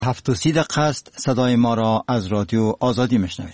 7:30 است. صدای ما را از رادیو آزادی میشنوید.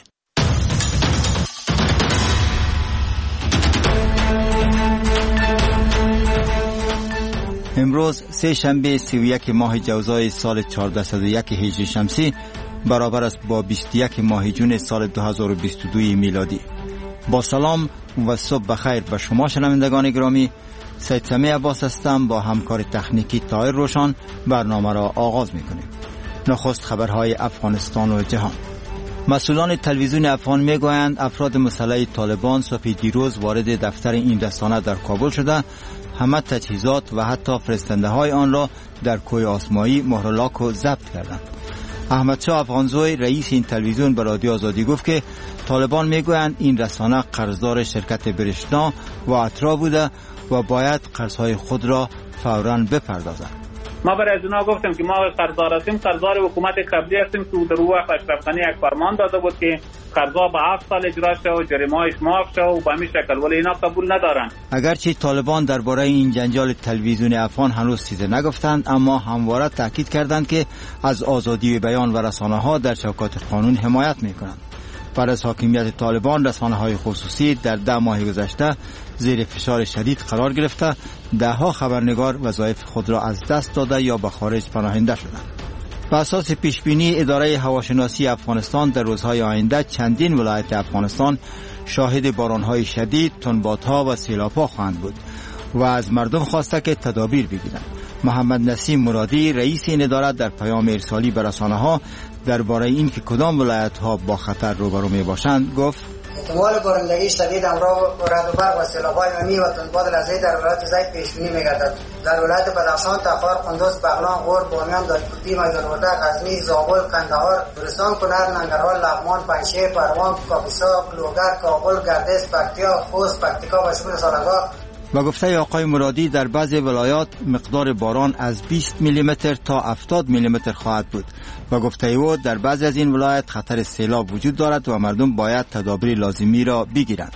امروز سه شنبه 31 ماه جوزای سال 1401 هجری شمسی برابر است با 21 ماه جون سال 2022 میلادی. با سلام و صبح بخیر به شما شنوندگان گرامی. سید سمیع عباس هستم. با همکار تکنیکی طاهر روشن برنامه را آغاز میکنیم. نخست خبرهای افغانستان و جهان. مسئولان تلویزیون افغان میگویند افراد مسلح طالبان صبح دیروز وارد دفتر این رسانه در کابل شده، همه تجهیزات و حتی فرستنده های آن را در کوه آسمایی مهرلاک و ضبط کردند. احمدشاه افغانزوی رئیس این تلویزیون به رادیو آزادی گفت که طالبان میگویند این رسانه قرضدار شرکت برشنا و اترا بوده و باید قرضهای خود را فوراً بپردازند. ما برای از اونا گفتیم که ما قرضدار هستیم، قرضدار حکومت قبلی هستیم که در وقت اشرف غنی یک فرمان داده بود که قرضا به 7 سال اجرا شه و جریمه‌اش معاف شه و به همین شکل، ولی اینا قبول ندارن. اگرچه طالبان درباره این جنجال تلویزیون افغان هنوز چیزی نگفتند، اما همواره تاکید کردند که از آزادی بیان و رسانه‌ها در چوکات قانون حمایت می‌کنند. بعد از حاکمیت طالبان رسانه‌های خصوصی در 10 ماه گذشته زیر فشار شدید قرار گرفته، ده‌ها خبرنگار وظایف خود را از دست داده یا به خارج پناهنده شدند. بر اساس پیشبینی اداره هواشناسی افغانستان در روزهای آینده چندین ولایت افغانستان شاهد باران‌های شدید، تندبادها و سیلاب‌ها خواهند بود و از مردم خواسته که تدابیر بگیرند. محمد نسیم مرادی رئیس این اداره در پیام ارسالی به رسانه‌ها درباره اینکه کدام ولایت‌ها با خطر روبرو می‌باشند گفت: احتمال بارندگی شدید همراه رعد و برق و سیلاب‌های عمومی و تندباد لرزه‌ای در ولایت زید پیش‌بینی می‌گردد. در ولایت بدخشان، تخار، قندوز، بغلان، غور، بامیان، دایکنډي، میدان‌وردک، غزنی، زابل، کندهار، گلستان، کنر، ننگرهار، لغمان، پنجشیر، پروان، کاپیسا، لوگر، کابل، گردش، پکتیا، خوست، پکتیکا و شمال سالنگاه. و گفته آقای مرادی در بعضی ولایات مقدار باران از 20 میلیمتر تا 70 میلیمتر خواهد بود و گفته او در بعضی از این ولایات خطر سیلاب وجود دارد و مردم باید تدابیر لازمی را بگیرند.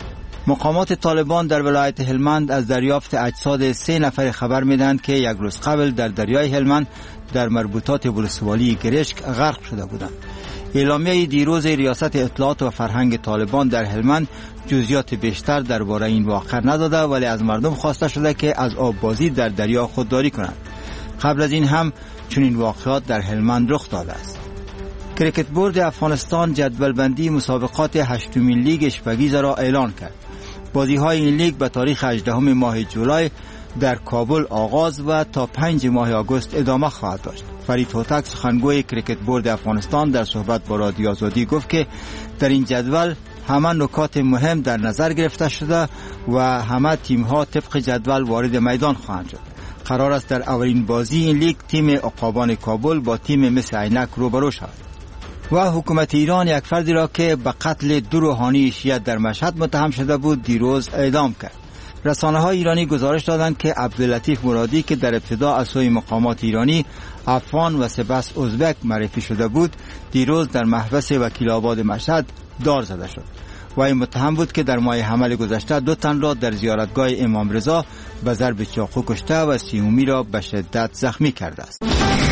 مقامات طالبان در ولایت هلمند از دریافت اجساد 3 نفر خبر میدهند که یک روز قبل در دریای هلمند در مربوطات ولسوالی گرشک غرق شده بودند. اعلامیه دیروز ریاست اطلاعات و فرهنگ طالبان در هلمند جزئیات بیشتر درباره این واقعه نداده، ولی از مردم خواسته شده که از آببازی در دریا خودداری کنند. قبل از این هم چنین واقعات در هلمند رخ داده است. کریکت بورد افغانستان جدولبندی مسابقات 8مین لیگ اشپگیز را اعلان کرد. بازی‌های این لیگ به تاریخ 18 ماه جولای در کابل آغاز و تا 5 ماه آگوست ادامه خواهد داشت. فرید هوتک سخنگوی کریکت بورد افغانستان در صحبت با رادیو آزادی گفت که در این جدول همه نکات مهم در نظر گرفته شده و همه تیم‌ها طبق جدول وارد میدان خواهند شد. قرار است در اولین بازی این لیگ تیم عقابان کابل با تیم مس عینک روبرو شود. و حکومت ایران یک فردی را که به قتل 2 روحانی شیعه در مشهد متهم شده بود دیروز اعدام کرد. رسانه‌های ایرانی گزارش دادند که عبداللطیف مرادی که در ابتدا از سوی مقامات ایرانی افغان و سپس ازبک معرفی شده بود، دیروز در محبس وکیل آباد مشهد دار زده شد. و این متهم بود که در ماه حمل گذشته 2 تن را در زیارتگاه امام رضا به ضرب چاقو کشته و 30 را به شدت زخمی کرده است.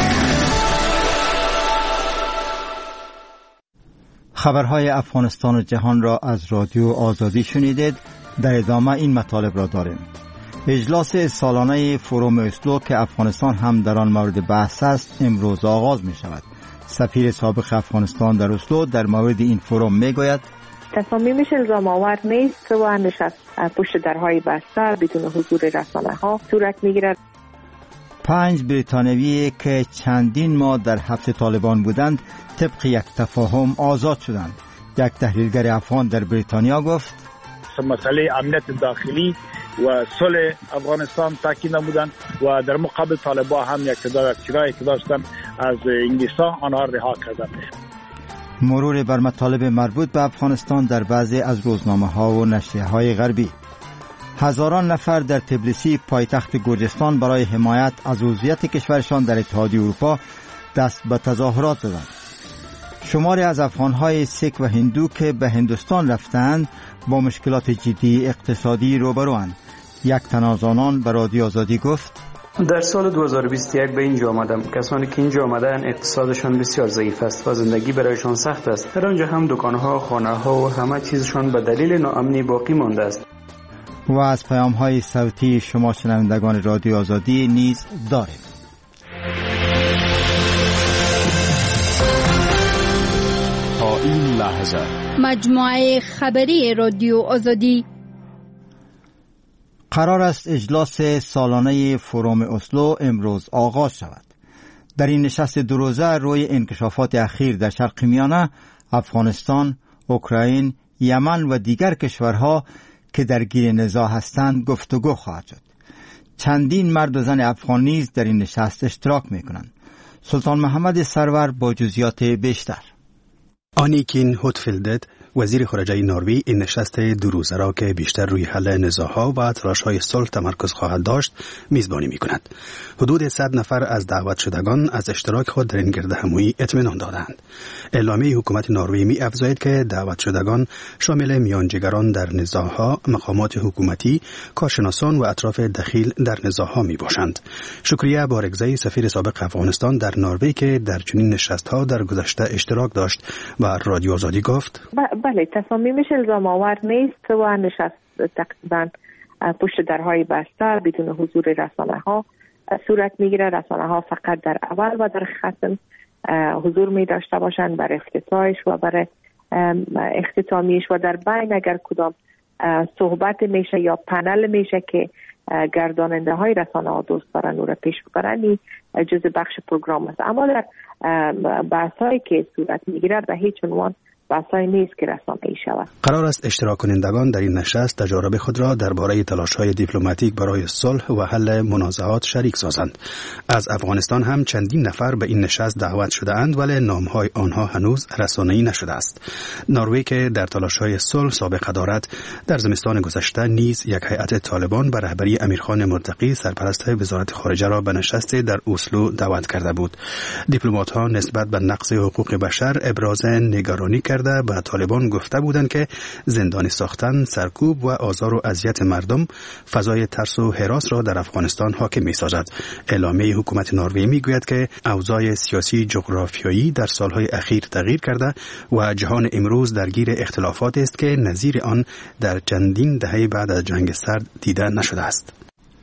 خبرهای افغانستان و جهان را از رادیو آزادی شنیدید. در ادامه این مطالب را داریم. اجلاس سالانه فروم اسلو که افغانستان هم در آن مورد بحث است امروز آغاز می شود. سفیر سابق افغانستان در اسلو در مورد این فروم می گوید: تصامیمش الزام آور نیست و نشست پشت درهای بسته بدون حضور رسانه‌ها صورت می‌گیرد. 5 بریتانیایی که چندین ماه در حبس طالبان بودند طبق یک تفاهم آزاد شدند. یک تحلیلگر افغان در بریتانیا گفت: مسئله امنیت داخلی و صلح افغانستان تاکید نمودند و در مقابل طالبان هم یک چرای که داشتند از انگلیس‌ها آنها رها کردند. مرور بر مطالب مربوط به افغانستان در بعضی از روزنامه‌ها و نشریه‌های غربی. هزاران نفر در تبلیسی پایتخت گرجستان برای حمایت از عضویت کشورشان در اتحادیه اروپا دست به تظاهرات زدند. شماری از افغان‌های سیک و هندو که به هندوستان رفتند با مشکلات جدی اقتصادی روبروند. یک تن از آنان به رادیو آزادی گفت: در سال 2021 به اینجا آمدم. کسانی که اینجا آمدن اقتصادشان بسیار ضعیف است و زندگی برایشان سخت است. در آنجا هم دکانها، خانه‌ها و همه چیزشان به دلیل ناامنی باقی مانده است. و از پیام‌های صوتی شما شنوندگان رادیو آزادی نیز داریم. تا این لحظه مجموعه خبری رادیو آزادی. قرار است اجلاس سالانه فروم اسلو امروز آغاز شود. در این نشست دو روزه روی انکشافات اخیر در شرق میانه، افغانستان، اوکراین، یمن و دیگر کشورها که درگیر نزاع هستند گفتگو خواهد شد. چندین مرد و زن افغان نیز در این نشست اشتراک می‌کنند. سلطان محمد سرور با جزئیات بیشتر. آنیکین هوتفیلدت وزیر خارجه نروژ این نشست دو روزه را که بیشتر روی حل نزاع‌ها و تلاش‌های صلح تمرکز خواهد داشت میزبانی می‌کند. حدود 100 نفر از دعوت شدگان از اشتراک خود در این گردهمایی اطمینان دادند. اعلامیه حکومت نروژ می‌افزاید که دعوت شدگان شامل میانجیگران در نزاع‌ها، مقامات حکومتی، کارشناسان و اطراف دخیل در نزاع‌ها میباشند. شکریه بارگزئی سفیر سابق افغانستان در نروژ که در چنین نشست‌ها در گذشته اشتراک داشت و رادیو آزادی گفت: بله، تصامیمش الزام آور نیست و نشست تقریبا پشت درهای بسته بدون حضور رسانه ها صورت میگیره. رسانه ها فقط در اول و در ختم حضور می داشته باشند برای افتتاحش و برای اختتامیش و در بین اگر کدام صحبت میشه یا پنل میشه که گرداننده های رسانه ها دوست دارن او را پیش ببرن، جز بخش پروگرام است. اما در بحثایی که صورت میگیره به هیچ عنوان بحثایی نیست که رسانه‌ای شود. قرار است اشتراک کنندگان در این نشست تجارب خود را درباره تلاش‌های دیپلماتیک برای صلح و حل منازعات شریک سازند. از افغانستان هم چندین نفر به این نشست دعوت شده‌اند ولی نام‌های آنها هنوز رسانه‌ای نشده است. نروژ که در تلاش‌های صلح سابقه دارد، در زمستان گذشته نیز یک هیئت طالبان به رهبری امیرخان مرتقی سرپرست وزارت خارجه را به نشست در اسلو دعوت کرده بود. دیپلمات‌ها نسبت به نقض حقوق بشر ابراز نگرانی کرده به طالبان گفته بودند که زندانی ساختن، سرکوب و آزار و اذیت مردم فضای ترس و هراس را در افغانستان حاکم می‌سازد. اعلامیه حکومت نروژ می‌گوید که اوضاع سیاسی جغرافیایی در سالهای اخیر تغییر کرده و جهان امروز درگیر اختلافات است که نظیر آن در چندین دهه بعد از جنگ سرد دیده نشده است.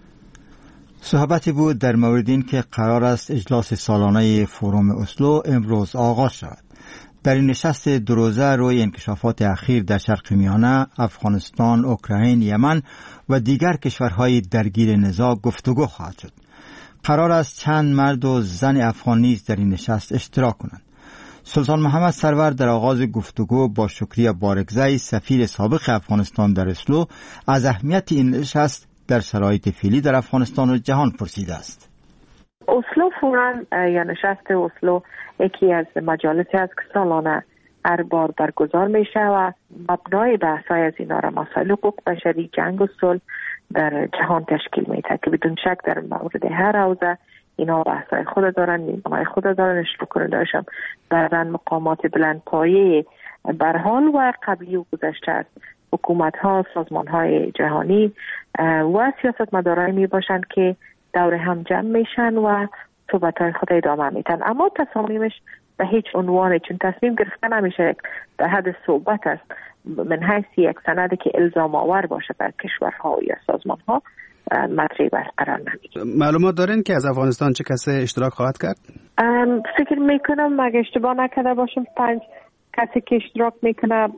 صحبتی بود در مورد این که قرار است اجلاس سالانه فروم اسلو امروز آغاز شود. در این نشست دو روزه روی انکشافات اخیر در شرق میانه، افغانستان، اوکراین، یمن و دیگر کشورهای درگیر نزاع گفتگو خواهد شد. قرار است چند مرد و زن افغان نیز در این نشست اشتراک کنند. سلطان محمد سرور در آغاز گفتگو با شکریه بارگزئی سفیر سابق افغانستان در اسلو از اهمیت این نشست در شرایط فعلی در افغانستان و جهان پرسیده است. اسلو فوراً یا نشست اسلو یکی از مجالسی است که سالانه هر بار برگزار میشه و مبنای بحث‌های از اینا را مسائل حقوق بشری، جنگ و صلح در جهان تشکیل میده که بدون شک در مورد هر حوزه اینا بحث‌های خود دارن، نیمه‌های خود دارن. اشتراک کننده‌هاشون بعضاً مقامات بلند پایه برحال و قبلی و گذشته است، حکومت‌ها، سازمان‌های جهانی و سیاستمدارایی میباشند که دور هم جمع میشن و صحبت‌های خود ادامه میدن. اما تصامیمش به هیچ عنوان، چون تصمیم گرفتن همیشه در حد صحبت است، من حیث یک سندی که الزام آور باشه بر کشورها یا سازمان‌ها مطرح برقرار نمیگیره. معلومات دارین که از افغانستان چه کسی اشتراک خواهد کرد؟ فکر میکنم اگه اشتباه نکرده باشم 5 کسی که اشتراک میکنه،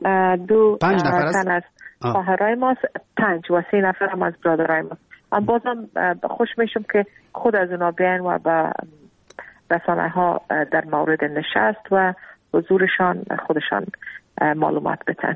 5 نفر از خواهرای ماست، 5 و 3 نفر هم از برادرای ماست. بازم خوش میشم که خود از اونا بیان و به رسانه ها در مورد نشست و حضورشان خودشان معلومات بدن.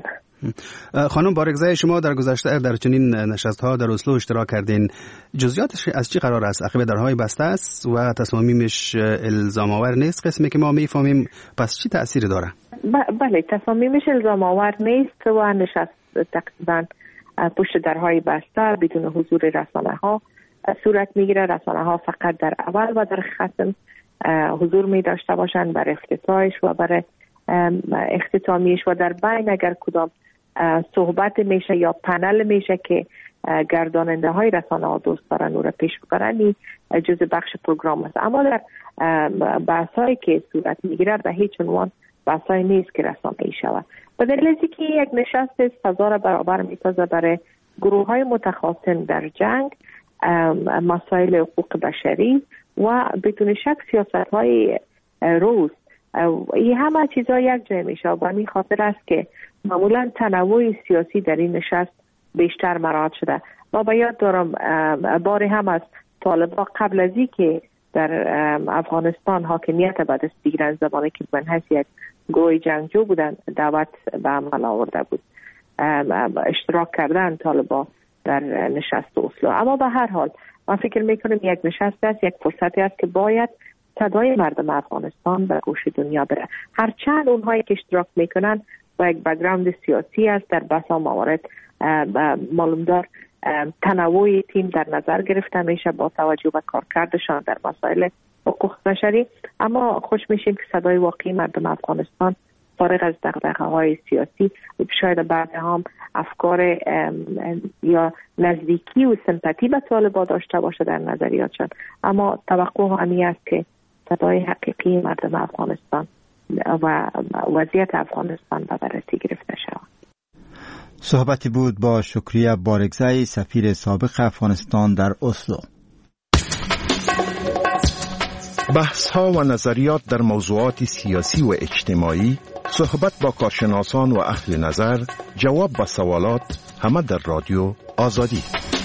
خانم بارگزئی، شما در گذشته در چنین نشست ها در اسلو اشتراک کردین. جزئیاتش از چی قرار است؟ عقب درهای بسته است و تصامیمش الزام آور نیست، قسمی که ما میفهمیم. پس چی تأثیری داره؟ بله، تصامیمش الزام آور نیست و نشست تقریبا پشت درهای بسته بدون حضور رسانه ها صورت میگیره. رسانه ها فقط در اول و در ختم حضور می داشته باشند برای افتتاحش و برای اختتامیش و در بین اگر کدام صحبت میشه یا پنل میشه که گرداننده های رسانه ها دوست دارن او را پیش ببرن، جز بخش پروگرام است. اما در بحثایی که صورت میگیره به هیچ عنوان بحثایی نیست که رسانه‌ای شود. به دلیل که یک نشست فضا را برابر میسازه برای گروه های متخاصم در جنگ، مسائل حقوق بشری و بدون شک سیاست های روز، این همه چیزها یک جای میشه. و این خاطر است که معمولا تنوع سیاسی در این نشست بیشتر مراعات شده. ما به یاد دارم باری هم از طالبان قبل از این که در افغانستان حاکمیت به دست بگیرن، زمانی که من هست یک گروه جنگجو بودن، دعوت به عمل آورده بود، اشتراک کردن طالبان در نشست اسلو. اما به هر حال من فکر میکنم یک نشست است، یک فرصتی است که باید صدای مردم افغانستان به گوش دنیا بره. هرچند اونهایی که اشتراک میکنن با یک بک‌گراند سیاسی است، در بسا موارد معلومدار تنوع تیم در نظر گرفته میشه با توجه به کارکردشان در مسائل حقوق بشری، اما خوش میشیم که صدای واقعی مردم افغانستان فارغ از دغدغه‌های سیاسی، شاید بعضی هم افکار یا نزدیکی و سمپاتی به طالبان داشته باشه در نظریاتشان، اما توقع همی است که صدای حقیقی مردم افغانستان و وضعیت افغانستان به بررسی گرفته شود. صحبتی بود با شکریه بارگزایی، سفیر سابق افغانستان در اسلو. بحث ها و نظریات در موضوعات سیاسی و اجتماعی، صحبت با کارشناسان و اهل نظر، جواب به سوالات، همه در رادیو آزادی.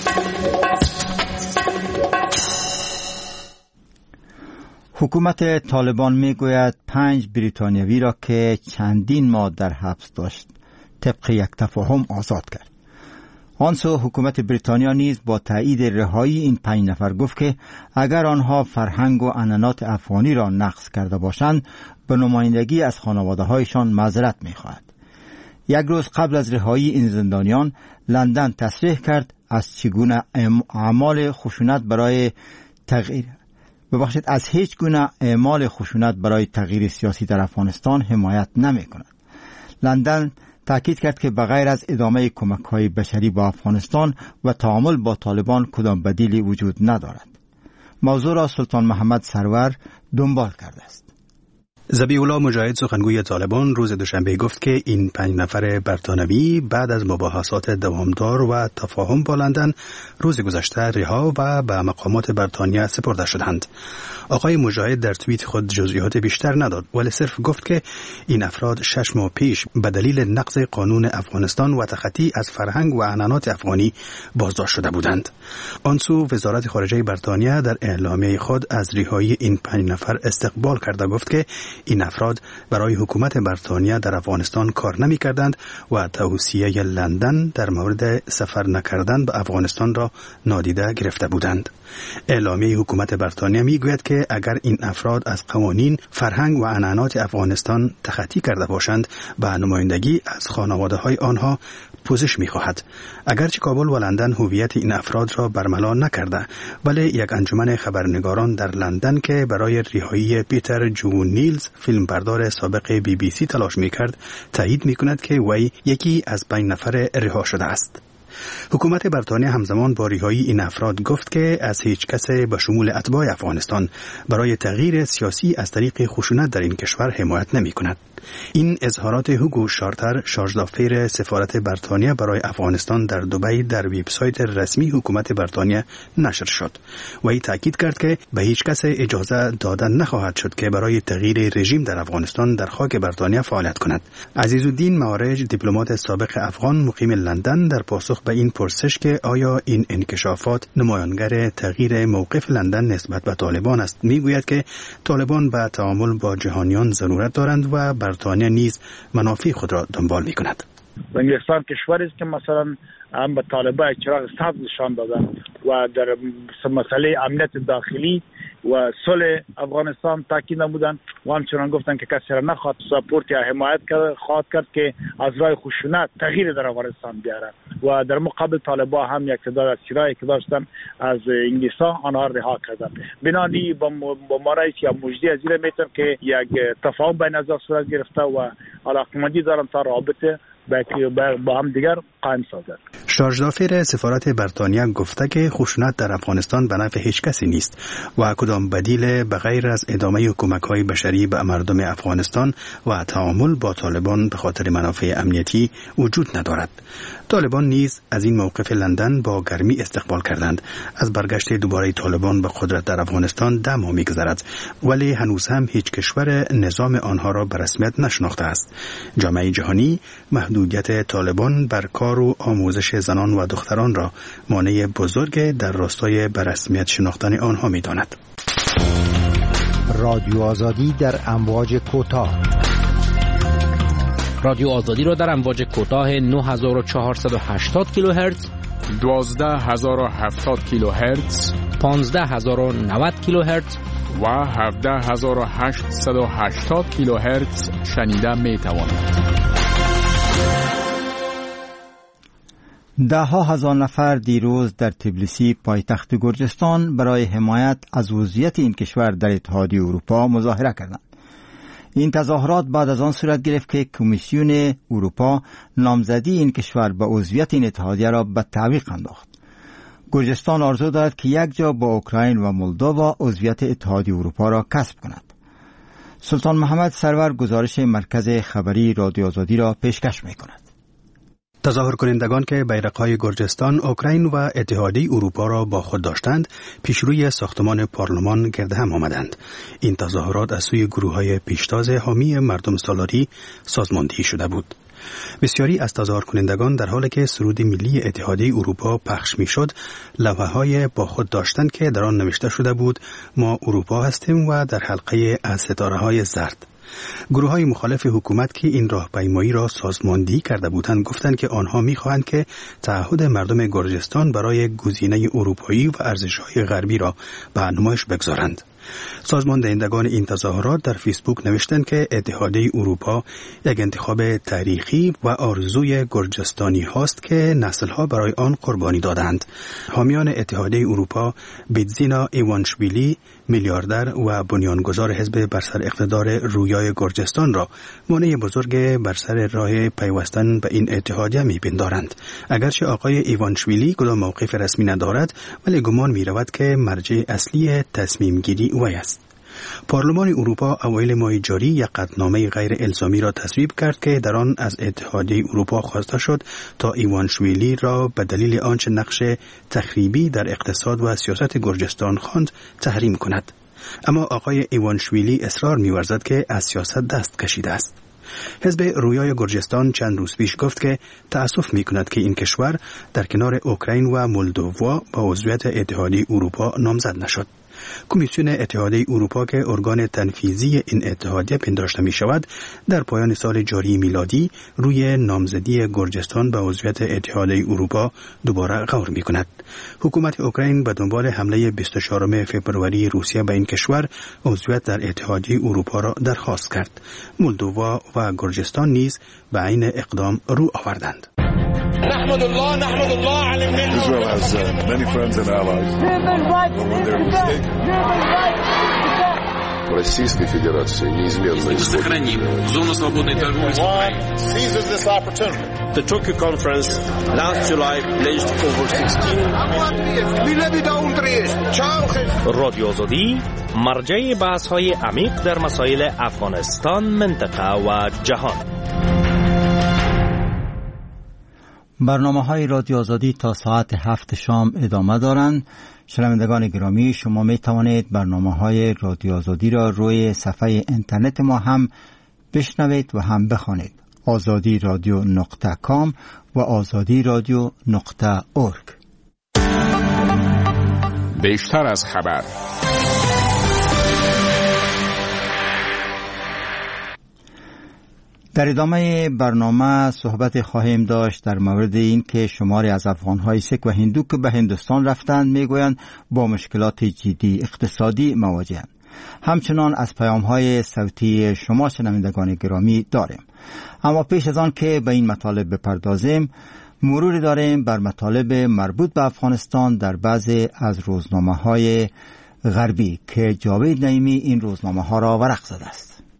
حکومت طالبان میگوید 5 بریتانیایی را که چندین ماه در حبس داشت طبق یک تفاهم آزاد کرد. آنسو حکومت بریتانیا نیز با تایید رهایی این 5 نفر گفت که اگر آنها فرهنگ و عنعنات افغانی را نقض کرده باشند به نمایندگی از خانواده‌هایشان معذرت می‌خواهد. یک روز قبل از رهایی این زندانیان، لندن تصریح کرد از چگونه اعمال خشونت برای از هیچ گونه اعمال خشونت برای تغییر سیاسی در افغانستان حمایت نمی‌کند. لندن تأکید کرد که بغیر از ادامه کمک‌های بشری با افغانستان و تعامل با طالبان کدام بدیلی وجود ندارد. موضوع را سلطان محمد سرور دنبال کرده است. ذبیح الله مجاهد سخنگوی طالبان روز دوشنبه گفت که این 5 نفر برطانوی بعد از مباحثات دوامدار و تفاهم با لندن روز گذشته رها و به مقامات بریتانیا سپرده شدند. آقای مجاهد در توییت خود جزئیات بیشتر نداد، ولی صرف گفت که این افراد 6 ماه پیش به دلیل نقض قانون افغانستان و تخطی از فرهنگ و عنعنات افغانی بازداشت شده بودند. آنسو وزارت خارجه بریتانیا در اعلامیه خود از رهایی این 5 نفر استقبال کرده گفت که این افراد برای حکومت بریتانیا در افغانستان کار نمی کردند و توصیه لندن در مورد سفر نکردن به افغانستان را نادیده گرفته بودند. اعلامیه حکومت بریتانیا می گوید که اگر این افراد از قوانین، فرهنگ و عنعنات افغانستان تخطی کرده باشند به نمایندگی از خانواده های آنها پوزش می خواهد. اگرچه کابل و لندن هویت این افراد را برملا نکرده، ولی یک انجمن خبرنگاران در لندن که برای رهایی پیتر جون نیلز فیلمبردار سابق BBC تلاش می کرد تایید می کند که وی یکی از 5 نفر رها شده است. حکومت بریتانیا همزمان با رهایی این افراد گفت که از هیچ کس به شمول اتباع افغانستان برای تغییر سیاسی از طریق خشونت در این کشور حمایت نمی کند. این اظهارات هوگو شارتر، شارژ دافیر سفارت بریتانیا برای افغانستان در دبی در وبسایت رسمی حکومت بریتانیا نشر شد. وی تاکید کرد که به هیچ کس اجازه دادن نخواهد شد که برای تغییر رژیم در افغانستان در خاک بریتانیا فعالیت کند. عزیزالدین معارج، دیپلمات سابق افغان مقیم لندن، در پاسخ به این پرسش که آیا این انکشافات نمایانگر تغییر موقف لندن نسبت به طالبان است، میگوید که طالبان به تعامل با جهانیان ضرورت دارند و بریتانیا نیز منافع خود را دنبال می کند. انگلستان کشوری است که مثلا هم به طالبان چراغ سبز نشان دادن و در مسئله امنیت داخلی و صلح افغانستان تاکید نمودن و همچنان گفتن که کسی را نخواد سپورت یا حمایت خواهد کرد که از راه خشونت تغییر در افغانستان بیاره و در مقابل طالبان هم یک تعداد از چرایی که داشتن از انگلستان آنها رها کردن. بنابراین با مارایس یا مجدی از این میتونم که یک تفاهم بین از صورت گرفته و علاقمندی دارم تا رابطه با هم دیگر قائم سازد. شارژدافر سفارت بریتانیا گفته که خشونت در افغانستان به نفع هیچ کسی نیست و کدام بدیل بغیر از ادامه کمک‌های بشری به مردم افغانستان و تعامل با طالبان به خاطر منافع امنیتی وجود ندارد. طالبان نیز از این موقف لندن با گرمی استقبال کردند. از برگشت دوباره طالبان به قدرت در افغانستان 10 ماه می‌گذرد، ولی هنوز هم هیچ کشور نظام آنها را به رسمیت نشناخته است. جامعه جهانی محدودیت طالبان بر کار و آموزش زنان و دختران را مانع بزرگ در راستای به رسمیت شناختن آنها می‌داند. رادیو آزادی در امواج کوتاه. رادیو آزادی را در امواج کوتاه 9480 کیلوهرتز، 12070 کیلوهرتز، 15090 کیلوهرتز و 17880 کیلوهرتز شنیده می توانید. ده ها هزار نفر دیروز در تبلیسی پایتخت گرجستان برای حمایت از عضویت این کشور در اتحادیه اروپا مظاهره کردند. این تظاهرات بعد از آن صورت گرفت که کمیسیون اروپا نامزدی این کشور به عضویت این اتحادیه را به تعویق انداخت. گرجستان آرزو دارد که یک جا با اوکراین و مولدووا عضویت اتحادیه اروپا را کسب کند. سلطان محمد سرور گزارش مرکز خبری رادیو آزادی را پیشکش می‌کند. تظاهر کنندگان که بیرق‌های گرجستان، اوکراین و اتحادیه اروپا را با خود داشتند، پیشروی ساختمان پارلمان گرد هم آمدند. این تظاهرات از سوی گروه‌های پیشتاز حامی مردم سالاری سازماندهی شده بود. بسیاری از تظاهر کنندگان در حالی که سرود ملی اتحادیه اروپا پخش می‌شد، لوحه‌های با خود داشتند که در آن نوشته شده بود ما اروپا هستیم و در حلقه از ستاره‌های زرد. گروه‌های مخالف حکومت که این راهپیمایی را سازماندهی کرده بودند گفتند که آنها می‌خواهند که تعهد مردم گرجستان برای گزینه اروپایی و ارزش‌های غربی را به نمایش بگذارند. سازمان دهندگان این تظاهرات در فیسبوک نوشتند که اتحادیه اروپا یک انتخاب تاریخی و آرزوی گرجستانی هاست که نسل‌ها برای آن قربانی دادند. حامیان اتحادیه اروپا بیتزینا ایوانشویلی، میلیاردر و بنیانگذار حزب بر سر اقتدار رویای گرجستان را مانع بزرگ بر سر راه پیوستن به این اتحادیه می‌پندارند. اگرچه آقای ایوانشویلی کدام موقف رسمی ندارد، ولی گمان می‌رود که مرجع اصلی تصمیم گیری وی است. پارلمان اروپا اوایل ماه جاری یک قطعنامه غیر الزامی را تصویب کرد که در آن از اتحادیه اروپا خواسته شد تا ایوانشویلی را به دلیل آنچه نقش تخریبی در اقتصاد و سیاست گرجستان خواند تحریم کند. اما آقای ایوانشویلی اصرار می‌ورزد که از سیاست دست کشیده است. حزب رویای گرجستان چند روز پیش گفت که تأسف می‌کند که این کشور در کنار اوکراین و مولدووا با عضویت اتحادیه اروپا نامزد نشد. کمیسیون اتحادیه اروپا که ارگان تنفیذی این اتحادیه پنداشته می شود در پایان سال جاری میلادی روی نامزدی گرجستان به عضویت اتحادیه اروپا دوباره غور می کند. حکومت اوکراین به دنبال حمله 24 فوریه روسیه به این کشور عضویت در اتحادیه اروپا را درخواست کرد. مولدووا و گرجستان نیز به این اقدام رو آوردند. نحمد الله على المنه. Israel has many friends and allies. Российской Федерации неизменно сохраним зону свободной торговли с Украиной. Seizes this opportunity. The Tokyo conference last July pledged over 16. رادیو آزادی مرجع بحث‌های عمیق در مسائل افغانستان، منطقه و جهان. برنامه‌های رادیو آزادی تا ساعت 7 شام ادامه دارند. شنوندگان گرامی، شما می توانید برنامه‌های رادیو آزادی را روی صفحه اینترنت ما هم بشنوید و هم بخوانید. azadiradio.com و azadiradio.org. بیشتر از خبر. در ادامه برنامه صحبت خواهیم داشت در مورد این که شماری از افغان‌های سیک و هندو که به هندوستان رفتند میگویند با مشکلات جدی اقتصادی مواجهند. همچنان از پیام‌های صوتی شما شنوندگان گرامی داریم. اما پیش از آن که به این مطالب بپردازیم، مروری داریم بر مطالب مربوط به افغانستان در بعضی از روزنامه‌های غربی که جاوید نعیمی این روزنامه‌ها را ورق زده است.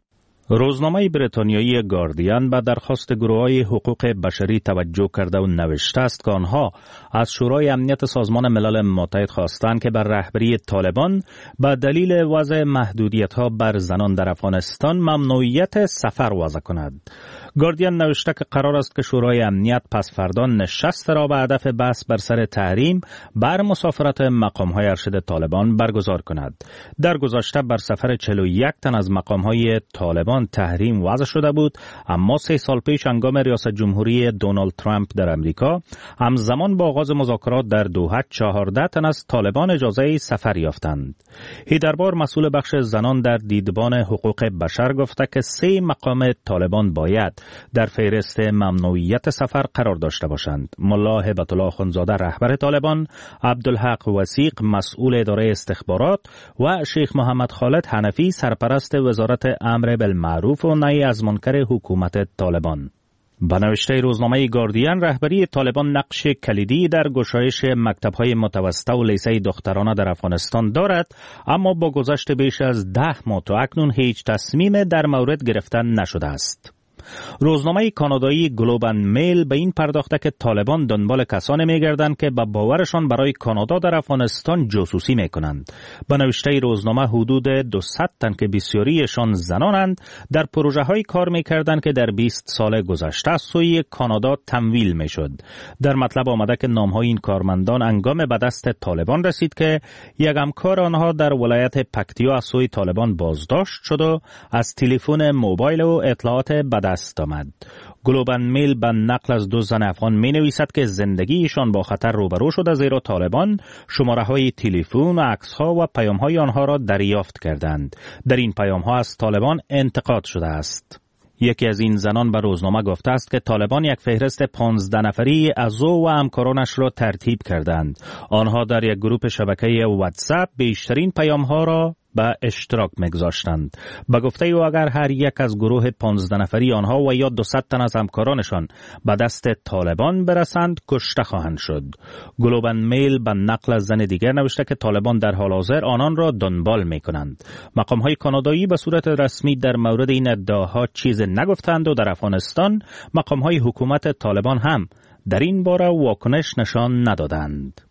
روزنامه بریتانیایی گاردین به درخواست گروه‌های حقوق بشری توجه کرده و نوشته است که آنها از شورای امنیت سازمان ملل متحد خواستند که بر رهبری طالبان به دلیل وضع محدودیت‌ها بر زنان در افغانستان ممنوعیت سفر وضع کند. گاردین نوشته که قرار است که شورای امنیت پس فردا نشست را به هدف بحث بر سر تحریم بر مسافرت مقام‌های ارشد طالبان برگزار کند. در گذشته بر سفر 41 تن از مقام‌های طالبان تحریم وضع شده بود، اما 3 سال پیش هنگام ریاست جمهوری دونالد ترامپ در امریکا همزمان با آغاز مذاکرات در دوحه 14 تن از طالبان اجازه سفر یافتند. هیدربار مسئول بخش زنان در دیدبان حقوق بشر گفته که 3 مقام طالبان باید در فهرست ممنوعیت سفر قرار داشته باشند. ملا هبت الله اخوندزاده رهبر طالبان، عبدالحق وثیق مسئول اداره استخبارات و شیخ محمد خالد حنفی سرپرست وزارت امر بالمعروف و نهی از منکر حکومت طالبان. به نوشته روزنامه گاردین، رهبری طالبان نقش کلیدی در گشایش مکتب‌های متوسطه و لیسه دخترانه در افغانستان دارد، اما با گذشت بیش از 10 ماه تا اکنون هیچ تصمیم در مورد گرفته نشده است. روزنامه کانادایی گلوب اند میل به این پرداخته که طالبان دنبال کسانی می‌گردند که به باورشان برای کانادا در افغانستان جاسوسی می‌کنند. به نوشته روزنامه حدود 200 تن که بسیاریشان زنانند در پروژه‌های کار می‌کردند که در 20 سال گذشته سوی کانادا تمویل می‌شد. در مطلب آمده که نام‌های این کارمندان هنگام به دست طالبان رسید که یک همکار آنها در ولایت پکتیا از سوی طالبان بازداشت شد و از تلفن موبایل و اطلاعات به دست آمد. گلوب اند میل به نقل از 2 زن افغان می نویسد که زندگیشان با خطر روبرو شده، زیرا طالبان شماره های تلفن و عکس ها و پیام های آنها را دریافت کردند. در این پیام ها از طالبان انتقاد شده است. یکی از این زنان به روزنامه گفته است که طالبان یک فهرست 15 نفری از او و همکارانش را ترتیب کردند. آنها در یک گروه شبکه واتساپ بیشترین پیام ها را به اشتراک می‌گذاشتند. به گفته او اگر هر یک از گروه 15 نفری آنها و یا 200 تن از همکارانشان به دست طالبان برسند کشته خواهند شد. گلوب اند میل به نقل از زن دیگر نوشته که طالبان در حال حاضر آنان را دنبال می‌کنند. مقام‌های کانادایی به صورت رسمی در مورد این ادعاها چیز نگفتند و در افغانستان مقام‌های حکومت طالبان هم در این باره واکنش نشان ندادند.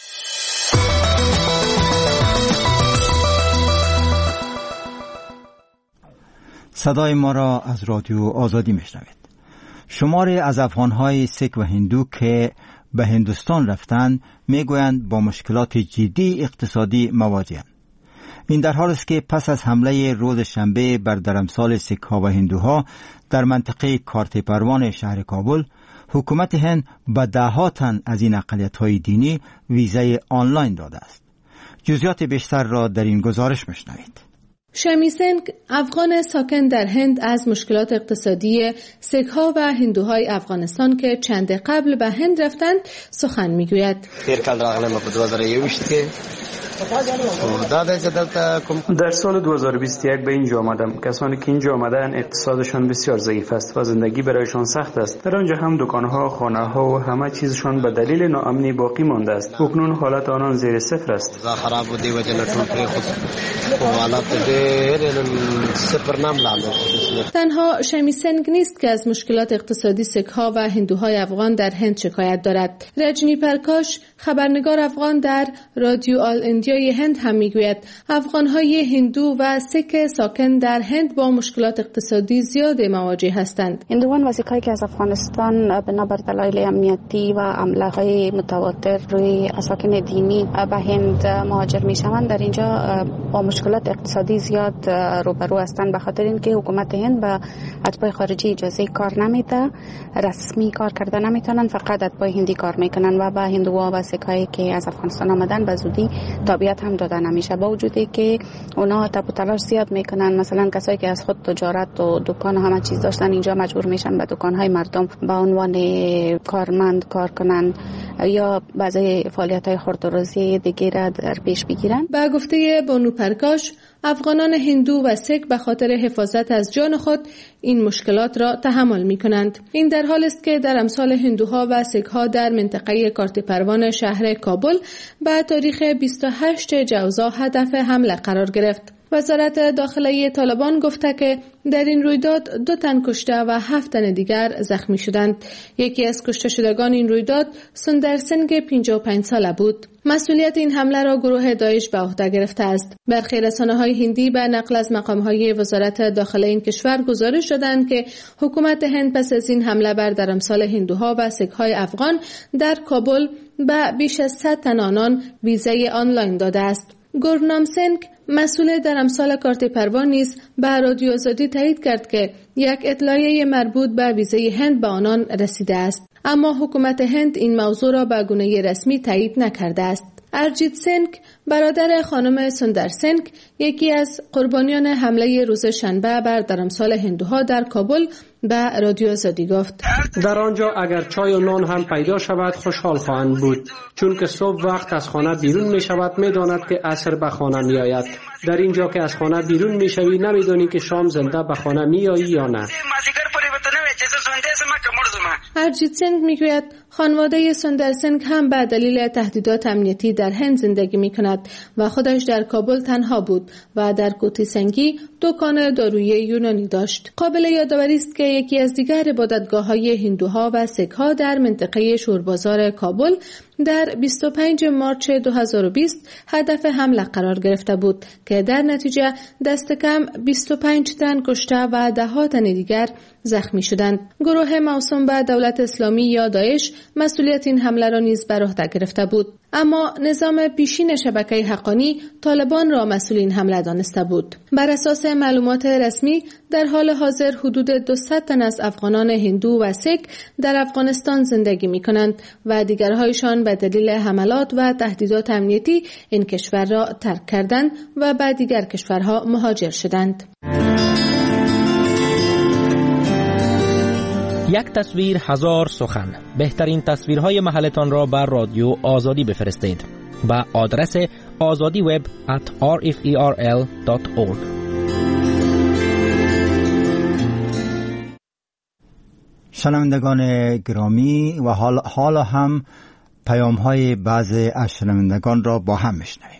صدای ما را از رادیو آزادی میشنوید. شماری از افغانهای سیک و هندو که به هندوستان رفتند میگویند با مشکلات جدی اقتصادی مواجهند. این در حالی است که پس از حمله روز شنبه بر درمسال سیک‌ها و هندوها در منطقه کارت پروان شهر کابل، حکومت هند به 10 تن از این اقلیت‌های دینی ویزای آنلاین داده است. جزئیات بیشتر را در این گزارش میشنوید. شمی سنگ، افغان ساکن در هند، از مشکلات اقتصادی سیک‌ها و هندوهای افغانستان که چند قبل به هند رفتند سخن میگوید. در سال 2021 به اینجا آمدم. کسانی که اینجا آمدن اقتصادشان بسیار ضعیف است و زندگی برایشان سخت است. در آنجا هم دکانها، خانه‌ها و همه چیزشان به دلیل ناامنی باقی مانده است. اکنون حالت آنان زیر صفر است. تنها شمی سنگ نیست که از مشکلات اقتصادی سیک‌ها و هندوهای افغان در هند شکایت دارد. رجنی پرکاش، خبرنگار افغان در رادیو آل اندیای هند، هم میگوید افغانهای هندو و سیک ساکن در هند با مشکلات اقتصادی زیاد مواجه هستند. هندوان و سیک‌هایی که از افغانستان بنابر دلایل امنیتی و حمله‌های متواتر روی ساکن دینی به هند مهاجر میشوند، در اینجا با مشکلات اقتصادی زیاد روبرو هستند، به خاطر اینکه حکومت هند به اتباع خارجی اجازه کار نمیده، رسمی کار کردن نمیتونن، فقط اتباع هندی کار میکنن و به هندوها و سیک‌هایی که از افغانستان آمدن به زودی تابعیت هم داده نمیشه، با وجودی که اونا تب و تلاش زیاد میکنن. مثلا کسایی که از خود تجارت و دکان و همه چیز داشتن اینجا مجبور میشن به دکانهای مردم به عنوان کارمند کار کنن یا بعضی فعالیت‌های خردوروزی دیگه را در پیش بگیرن. به گفته بانو پرکاش، افغانان هندو و سیک به خاطر حفاظت از جان خود این مشکلات را تحمل می‌کنند. این در حال است که در امثال هندوها و سیک‌ها در منطقه کارت پروان شهر کابل به تاریخ 28 جوزا هدف حمله قرار گرفت. وزارت داخلی طالبان گفته که در این رویداد 2 تن کشته و 7 تن دیگر زخمی شدند. یکی از کشته شدگان این رویداد سندر سنگ 55 ساله بود. مسئولیت این حمله را گروه داعش به عهده گرفته است. برخی رسانه‌های هندی به نقل از مقام‌های وزارت داخلی این کشور گزارش دادند که حکومت هند پس از این حمله بر درمسال هندوها و سیک‌های افغان در کابل به بیش از 100 تن آنان ویزای آنلاین داده است. گورنام سنگ مسئول درمسال کارت پروان نیز به رادیو آزادی تایید کرد که یک اطلاعیه مربوط به ویزای هند به آنان رسیده است، اما حکومت هند این موضوع را به گونه رسمی تایید نکرده است. ارجیت سنگ برادر خانم سندر سنگ یکی از قربانیان حمله روز شنبه بر درمسال هندوها در کابل به رادیو آزادی گفت: در آنجا اگر چای و نان هم پیدا شود خوشحال خواهند بود، چون که صبح وقت از خانه بیرون می شود می داند که عصر به خانه می آید. در اینجا که از خانه بیرون می شوی نمی دانی که شام زنده به خانه می آیی یا نه. ارجیت سنگ میگوید خانواده سندر سنگ هم به دلیل تهدیدات امنیتی در هند زندگی می کند و خودش در کابل تنها بود و در کوتی سنگی دکان دارویی یونانی داشت. قابل یادآوری است که یکی از دیگر عبادتگاه‌های هندوها و سیک‌ها در منطقه شوربازار کابل در 25 مارچ 2020 هدف حمله قرار گرفته بود که در نتیجه دست کم 25 تن کشته و 10 تن دیگر زخمی شدند. گروه موسوم به دولت اسلامی یا داعش مسئولیت این حمله را نیز بر عهده گرفته بود، اما نظام پیشین شبکه حقانی طالبان را مسئول این حمله دانسته بود. بر اساس معلومات رسمی در حال حاضر حدود 200 تن از افغانان هندو و سیک در افغانستان زندگی می کنند و دیگرهایشان به دلیل حملات و تهدیدات امنیتی این کشور را ترک کردند و به دیگر کشورها مهاجر شدند. یک تصویر هزار سخن. بهترین تصویرهای محلتان را بر رادیو آزادی بفرستید به آدرس azadiweb@rferl.org. شنوندگان گرامی، و حالا هم پیام های بعضی از شنوندگان را با هم میشنویم.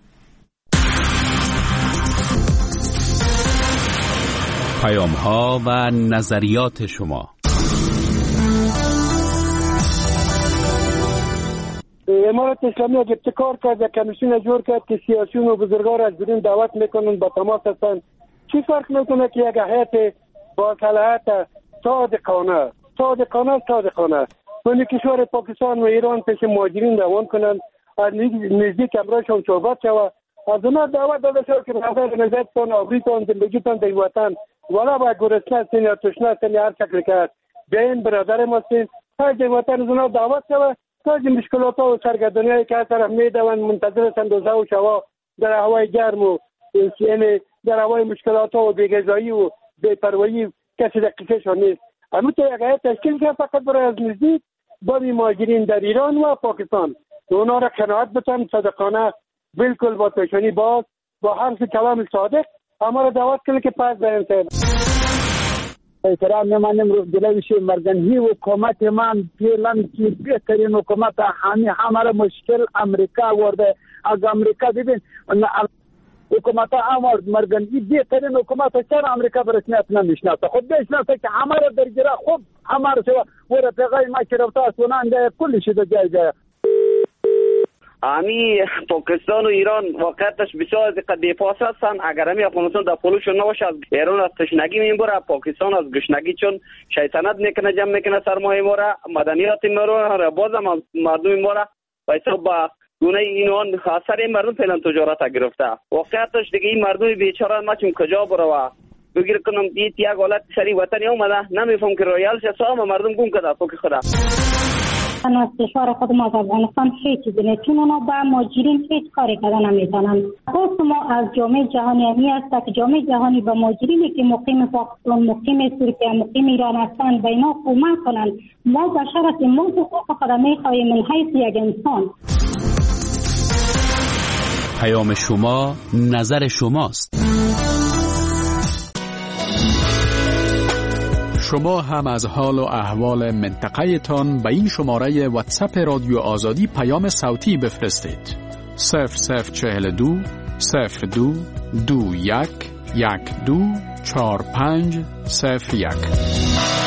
پیام ها و نظریات شما. امارت اسلامی ابتکار کرد، کمیسیون جور کرد که سیاسیون و بزرگان از بیرون دعوت میکنن، با تماس هستند. چی فرق میکنه که یک هیئت با صلاحیت صادقانه من کشور پاکستان و ایران پیش مهاجرین روان کنند، از نزدیک امرایشان صحبت شود، از اونا دعوت داده شد که نظر نزدتان، آبریتان، زندگیتان در وطن ولا با گرسنه هستین یا تشنه هستین یا هر شکل که هست بیاین برادر ما هستین، هر در وطن از اونا دعوت شود تا از مشکلات ها و سرگردانی هایی که هر طرف میدوند منتظر هستند روزه و شوا در هوای گرم و در هوای مشکلات ها و بی‌غذایی و بی‌پروایی کسی دقیقشان نیست. همونطور یک هیئت تشکیل کرد فقط برای از نزدیک با مهاجرین در ایران و پاکستان اونا را قناعت بدن، صادقانه بالکل با پیشانی باز با حرف کلام صادق اما را دعوت کنه که پس بیان شد. احترام می‌مانیم جلوی مردنی حکومت من فعلا که بهترین حکومت همه مشکل امریکا ورده. از امریکا ببین حکومت مرگنی بهترین حکومت چرا امریکا به رسمیت نمیشناسه؟ خود بشناسه که همه را در گره خوب همه را شما و رفقای ما که رفته اسونانده کلی شده جای امی پاکستان و ایران واقعیتش بسیار از قدی پاس هستن. اگر همی افغانستان در پولوشون نباشه از ایران از تشنگی میبره، پاکستان از گشنگی چون شیطنت میکنه جمع میکنه سرمایه ما را، مدنیات ما را بازم مردم ما را و حساب با گونه اینوان اثر این مردم فعلا تجارت گرفته. واقعیتش دیگه این مردم بیچاره ما چون کجا برو بگیر کنم دید یک حالت سری وطنی اومده نمیفهم که رویال شه سام مردم گم کرده تو که خدا از کشور خودم از افغانستان هیچ چیزی نیست، چون اونا با مهاجرین هیچ کاری کردن نمیتونن. خواست ما از جامعه جهانی همی است که جامعه جهانی با مهاجرینی که مقیم پاکستان، مقیم ترکیه، مقیم ایران هستند به اینا کمک کنند. ما بشر هستیم، ما حقوق خود میخواهیم من حیث یک انسان. پیام شما نظر شماست. شما هم از حال و احوال منطقه تان به این شماره واتساپ رادیو آزادی پیام صوتی بفرستید. 0042 02 21124501.